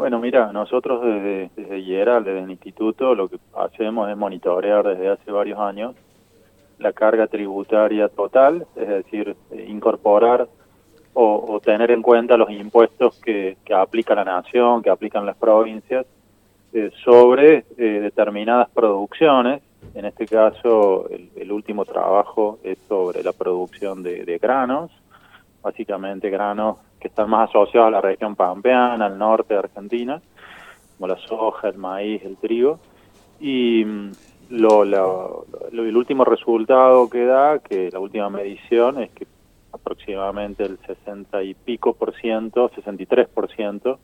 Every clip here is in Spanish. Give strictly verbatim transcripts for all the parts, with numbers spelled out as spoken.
Bueno, mira, nosotros desde, desde IERAL, desde el instituto, lo que hacemos es monitorear desde hace varios años la carga tributaria total, es decir, eh, incorporar o, o tener en cuenta los impuestos que, que aplica la nación, que aplican las provincias, eh, sobre eh, determinadas producciones. En este caso, el, el último trabajo es sobre la producción de, de granos, básicamente granos que están más asociados a la región pampeana, al norte de Argentina, como la soja, el maíz, el trigo. Y lo, lo, lo, el último resultado que da, que la última medición, es que aproximadamente el sesenta y pico por ciento, sesenta y tres por ciento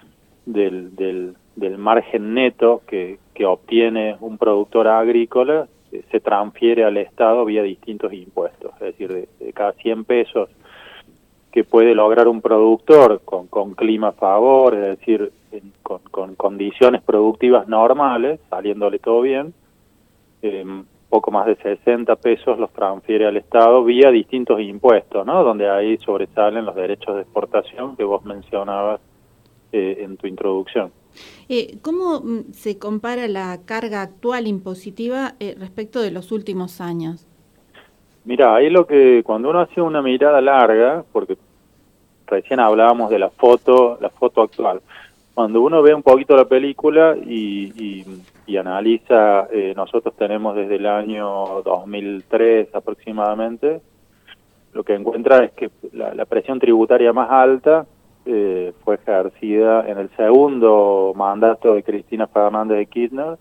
del, del, del margen neto que, que obtiene un productor agrícola eh, se transfiere al Estado vía distintos impuestos. Es decir, de, de cada cien pesos que puede lograr un productor con, con clima a favor, es decir, en, con, con condiciones productivas normales, saliéndole todo bien, eh, poco más de sesenta pesos los transfiere al Estado vía distintos impuestos, ¿no? Donde ahí sobresalen los derechos de exportación que vos mencionabas eh, en tu introducción. Eh, ¿Cómo se compara la carga actual impositiva eh, respecto de los últimos años? Mira, ahí lo que, cuando uno hace una mirada larga, porque recién hablábamos de la foto, la foto actual, cuando uno ve un poquito la película y, y, y analiza, eh, nosotros tenemos desde el año dos mil tres aproximadamente, lo que encuentra es que la, la presión tributaria más alta eh, fue ejercida en el segundo mandato de Cristina Fernández de Kirchner.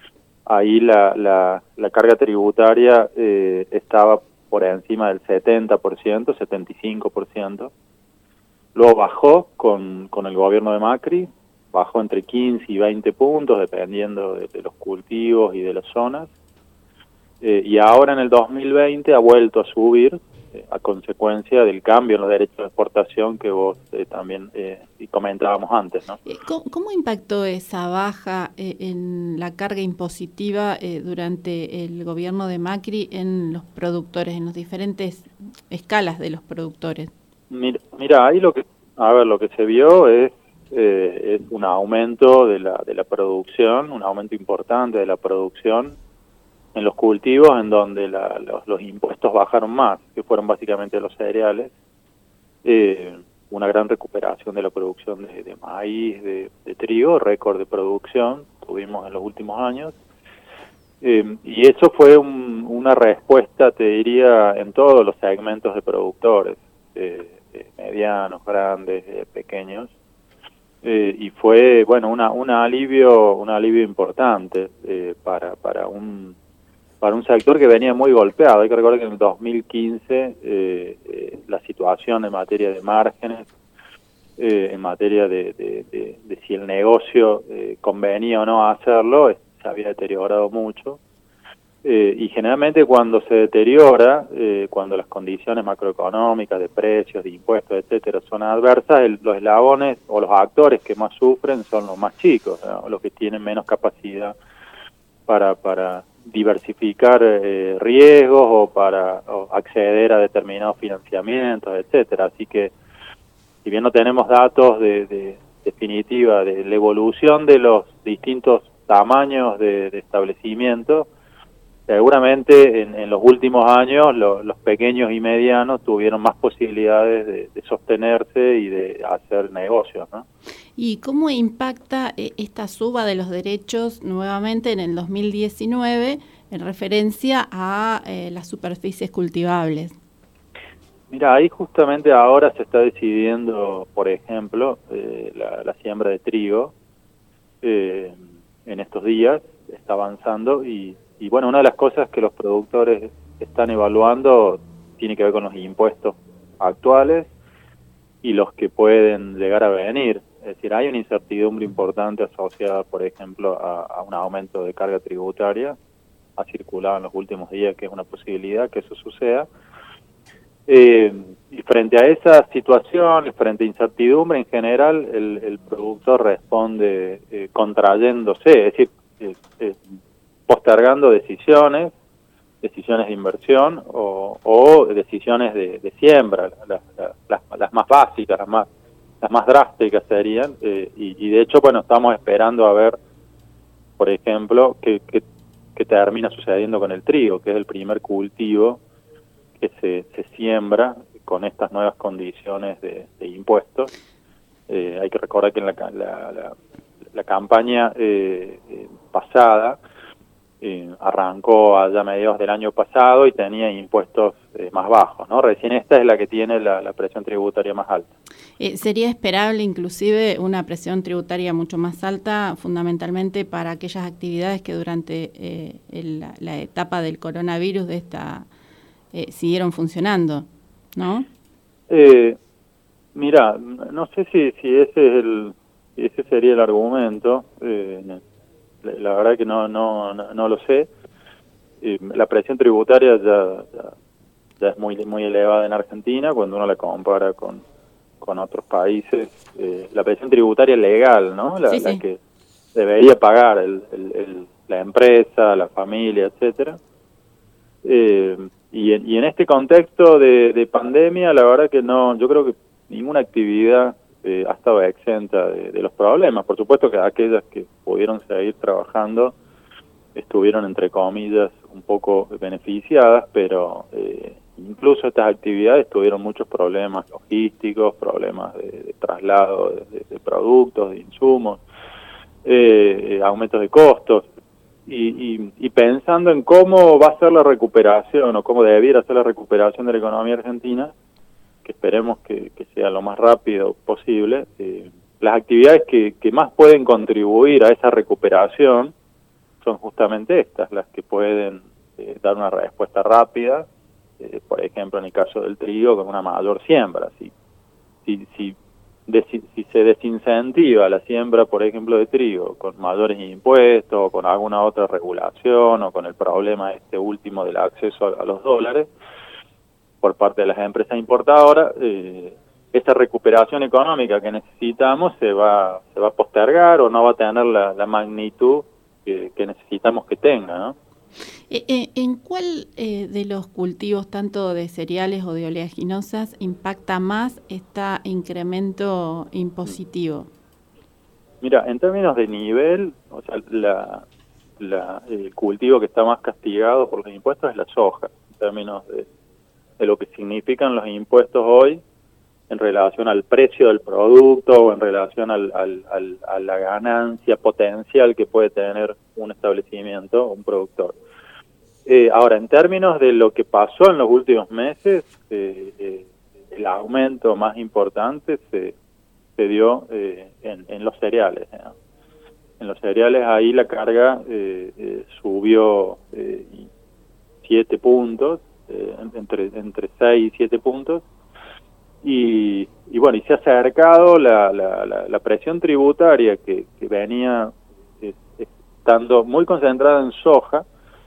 Ahí la, la, la carga tributaria eh, estaba por encima del setenta por ciento, setenta y cinco por ciento. Luego bajó con, con el gobierno de Macri, bajó entre quince y veinte puntos, dependiendo de, de los cultivos y de las zonas. Eh, y ahora en el dos mil veinte ha vuelto a subir, eh, a consecuencia del cambio en los derechos de exportación que vos eh, también eh, comentábamos antes, ¿no? ¿Cómo, cómo impactó esa baja eh, en la carga impositiva eh, durante el gobierno de Macri en los productores, en las diferentes escalas de los productores? Mira, mira, ahí lo que, a ver, lo que se vio es, eh, es un aumento de la, de la producción, un aumento importante de la producción en los cultivos en donde la, los, los impuestos bajaron más, que fueron básicamente los cereales, eh, una gran recuperación de la producción de, de maíz, de, de trigo, récord de producción tuvimos en los últimos años, eh, y eso fue un, una respuesta, te diría, en todos los segmentos de productores, eh, eh, medianos, grandes, eh, pequeños, eh, y fue, bueno, una, un alivio, un alivio importante eh, para, para un para un sector que venía muy golpeado. Hay que recordar que en el dos mil quince eh, eh, la situación en materia de márgenes, eh, en materia de, de, de, de si el negocio eh, convenía o no hacerlo, se había deteriorado mucho. Eh, y generalmente cuando se deteriora, eh, cuando las condiciones macroeconómicas de precios, de impuestos, etcétera, son adversas, el, los eslabones o los actores que más sufren son los más chicos, ¿no? Los que tienen menos capacidad para... para diversificar eh, riesgos o para o acceder a determinados financiamientos, etcétera. Así que, si bien no tenemos datos de, de definitiva de la evolución de los distintos tamaños de, de establecimiento, seguramente en, en los últimos años lo, los pequeños y medianos tuvieron más posibilidades de, de sostenerse y de hacer negocios, ¿no? ¿Y cómo impacta eh, esta suba de los derechos nuevamente en el dos mil diecinueve en referencia a eh, las superficies cultivables? Mira, ahí justamente ahora se está decidiendo, por ejemplo, eh, la, la siembra de trigo. Eh, en estos días está avanzando y, y bueno, una de las cosas que los productores están evaluando tiene que ver con los impuestos actuales y los que pueden llegar a venir. Es decir, hay una incertidumbre importante asociada, por ejemplo, a, a un aumento de carga tributaria. Ha circulado en los últimos días que es una posibilidad que eso suceda. Eh, y frente a esa situación, frente a incertidumbre en general, el, el productor responde eh, contrayéndose, es decir, eh, eh, postergando decisiones, decisiones de inversión o, o decisiones de, de siembra, las, las, las más básicas, las más las más drásticas serían, eh, y, y de hecho, bueno, estamos esperando a ver, por ejemplo, qué, qué, qué termina sucediendo con el trigo, que es el primer cultivo que se, se siembra con estas nuevas condiciones de, de impuestos. Eh, hay que recordar que en la, la, la, la campaña eh, eh, pasada eh, arrancó allá a mediados del año pasado y tenía impuestos eh, más bajos, ¿no? Recién esta es la que tiene la, la presión tributaria más alta. Eh, ¿Sería esperable inclusive una presión tributaria mucho más alta, fundamentalmente para aquellas actividades que durante eh, el, la, la etapa del coronavirus de esta eh, siguieron funcionando, ¿no? Eh, mira, no sé si, si ese es el ese sería el argumento. Eh, la verdad que no no no, no lo sé. Eh, la presión tributaria ya, ya ya es muy muy elevada en Argentina cuando uno la compara con con otros países. Eh, la presión tributaria legal, ¿no? La, sí, la sí. que debería pagar el, el, el, la empresa, la familia, etcétera. Eh, y, en, y en este contexto de, de pandemia, la verdad que no, yo creo que ninguna actividad eh, ha estado exenta de, de los problemas. Por supuesto que aquellas que pudieron seguir trabajando estuvieron, entre comillas, un poco beneficiadas, pero eh, incluso estas actividades tuvieron muchos problemas logísticos, problemas de, de traslado de, de productos, de insumos, eh, aumentos de costos. Y, y, y pensando en cómo va a ser la recuperación o cómo debiera ser la recuperación de la economía argentina, que esperemos que, que sea lo más rápido posible, eh, las actividades que, que más pueden contribuir a esa recuperación son justamente estas, las que pueden eh, dar una respuesta rápida, eh, por ejemplo en el caso del trigo con una mayor siembra. Si, si, si si se desincentiva la siembra, por ejemplo, de trigo, con mayores impuestos, o con alguna otra regulación, o con el problema este último del acceso a, a los dólares, por parte de las empresas importadoras, eh, esa recuperación económica que necesitamos se va se va a postergar o no va a tener la, la magnitud que, que necesitamos que tenga, ¿no? ¿En cuál eh, de los cultivos, tanto de cereales o de oleaginosas, impacta más este incremento impositivo? Mira, en términos de nivel, o sea, la, la, el cultivo que está más castigado por los impuestos es la soja, en términos de, de lo que significan los impuestos hoy en relación al precio del producto o en relación al, al, al, a la ganancia potencial que puede tener un establecimiento, un productor. Eh, ahora, en términos de lo que pasó en los últimos meses, eh, eh, el aumento más importante se, se dio eh, en, en los cereales, ¿no? En los cereales ahí la carga eh, eh, subió eh, siete puntos, eh, entre, entre seis y siete puntos, y, y bueno, y se ha acercado la, la, la, la presión tributaria que, que venía eh, estando muy concentrada en soja,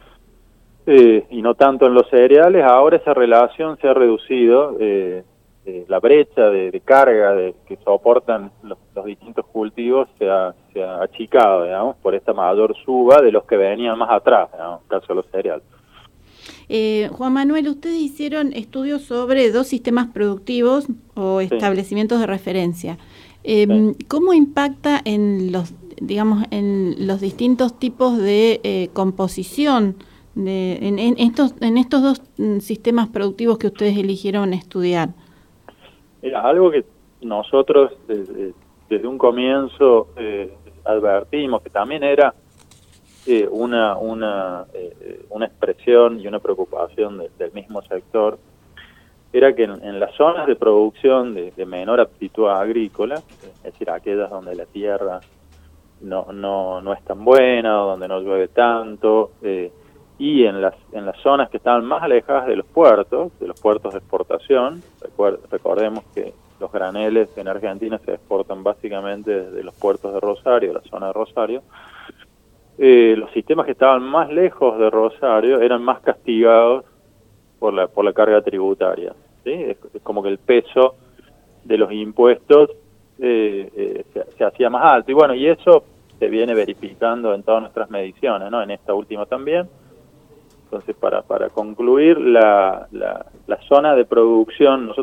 Eh, y no tanto en los cereales. Ahora esa relación se ha reducido, eh, eh, la brecha de, de carga de, que soportan los, los distintos cultivos se ha, se ha achicado, digamos, por esta mayor suba de los que venían más atrás, digamos, en el caso de los cereales. Eh, Juan Manuel, ustedes hicieron estudios sobre dos sistemas productivos o Sí. establecimientos de referencia. Eh, Sí. ¿Cómo impacta en los, digamos, en los distintos tipos de eh, composición De, en, en estos en estos dos mm, sistemas productivos que ustedes eligieron estudiar? Mira, algo que nosotros desde, desde un comienzo eh, advertimos que también era eh, una una eh, una expresión y una preocupación de, del mismo sector, era que en, en las zonas de producción de, de menor aptitud agrícola, es decir, aquellas donde la tierra no no no es tan buena, donde no llueve tanto, eh, y en las en las zonas que estaban más alejadas de los puertos, de los puertos de exportación. Recuer, recordemos que los graneles en Argentina se exportan básicamente desde los puertos de Rosario, la zona de Rosario. Eh, los sistemas que estaban más lejos de Rosario eran más castigados por la por la carga tributaria, ¿sí? Es, es como que el peso de los impuestos eh, eh, se, se hacía más alto, y bueno, y eso se viene verificando en todas nuestras mediciones, ¿no? En esta última también. Entonces, para, para concluir, la, la, la zona de producción, nosotros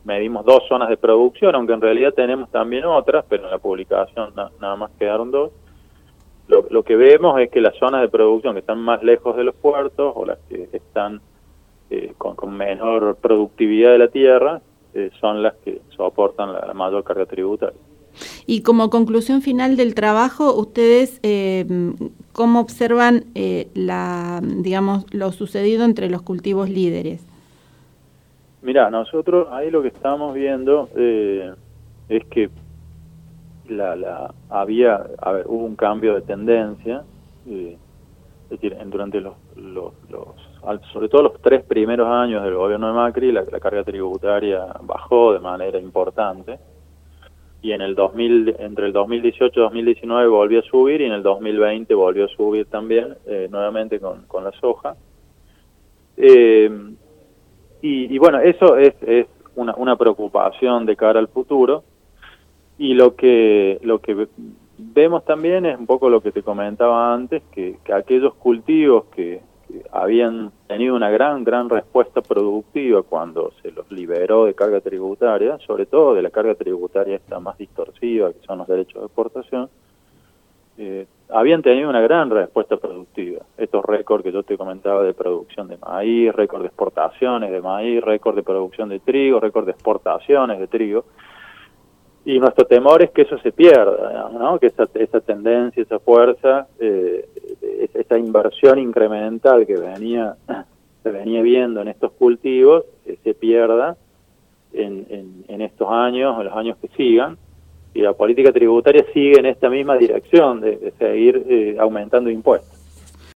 medimos dos zonas de producción, aunque en realidad tenemos también otras, pero en la publicación na, nada más quedaron dos. Lo, lo que vemos es que las zonas de producción que están más lejos de los puertos o las que están eh, con, con menor productividad de la tierra eh, son las que soportan la, la mayor carga tributaria. Y como conclusión final del trabajo, ustedes eh, ¿cómo observan eh, la, digamos, lo sucedido entre los cultivos líderes? Mirá, nosotros ahí lo que estamos viendo eh, es que la, la había, a ver, hubo un cambio de tendencia, eh, es decir, en, durante los, los, los, sobre todo los tres primeros años del gobierno de Macri, la, la carga tributaria bajó de manera importante, y en el dos mil, entre el dos mil dieciocho y dos mil diecinueve volvió a subir, y en el dos mil veinte volvió a subir también, eh, nuevamente con, con la soja. Eh, y, y bueno, eso es, es una, una preocupación de cara al futuro. Y lo que lo que vemos también es un poco lo que te comentaba antes, que, que aquellos cultivos que, que habían tenido una gran, gran respuesta productiva cuando se los liberó de carga tributaria, sobre todo de la carga tributaria esta más distorsiva, que son los derechos de exportación, eh, habían tenido una gran respuesta productiva. Estos récords que yo te comentaba de producción de maíz, récord de exportaciones de maíz, récord de producción de trigo, récord de exportaciones de trigo. Y nuestro temor es que eso se pierda, ¿no? Que esa, esa tendencia, esa fuerza, eh, esa inversión incremental que venía se venía viendo en estos cultivos, eh, se pierda en, en, en estos años, en los años que sigan, y la política tributaria sigue en esta misma dirección de, de seguir eh, aumentando impuestos.